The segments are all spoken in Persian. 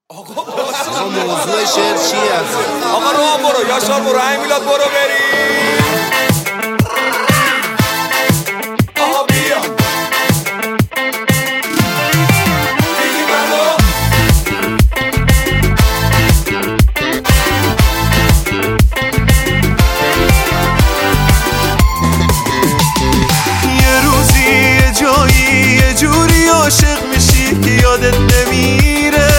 آقا موضوع شعر چی هست؟ آقا راه برو یاشار برو همین میلاد برو بریم. آقا بیا دیگی منو یه روزی یه جایی یه جوری عاشق میشی که یادت نمیره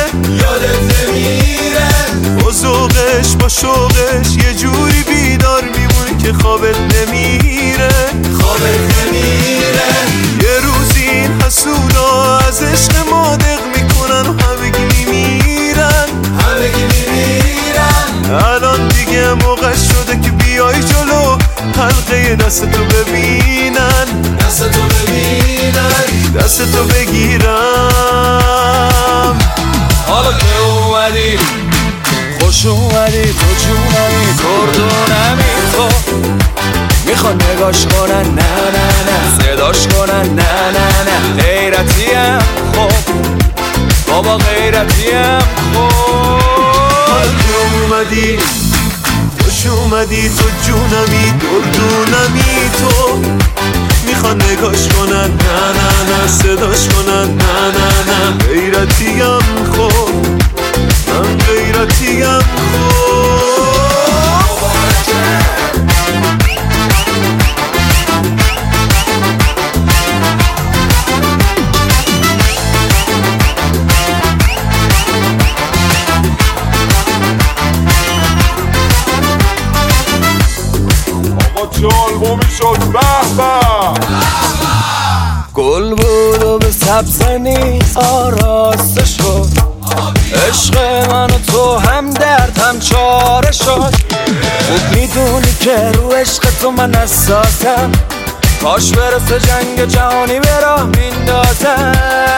با ذوقش با شوقش یه جوری بیدار میمونی که خوابت نمیره یه روزی این حسودا از عشق ما دق میکنن و همگی میمیرن الان دیگه موقع شده که بیای جلو حلقه دستتو ببینن دستتو بگیرم. حالا که اومدی خوش اومدی تو جونمی کردونمی تو میخوان نگاش کنن نه نه نه صداش کنن نه نه نه غیرتیم خب بابا غیرتیم خب. حالا که اومدی خوش اومدی تو جونمی دردونمی تو میخوان نگاش کنن نه نه نه صداش کنن نه نه نه غیرتیم خب من غیرتیم خب. چه آلبومی شد به گل بود و به سبزنی آراسته شد عشق من و تو هم درد هم چاره شد. خوب میدونی که رو عشق تو من اساسم کاش برسه جنگ جهانی به راه میندازم.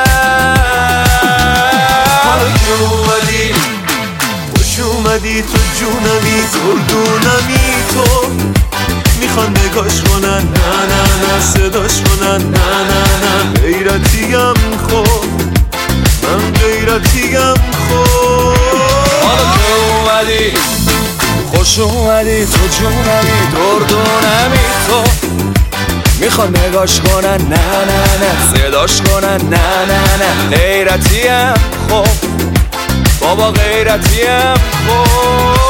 حالا که اومدی خوش اومدی تو جونمی دردونمی تو میخوان نگاش کنن نه نه نه صداش کنن نه نه نه غیرتیم خب من غیرتیم خب. حالا که اومدی خوش اومدی تو جونمی دردونمی تو میخوان نگاش کنن نه نه نه صداش کنن نه نه نه غیرتیم خب بابا غیرتیم خب.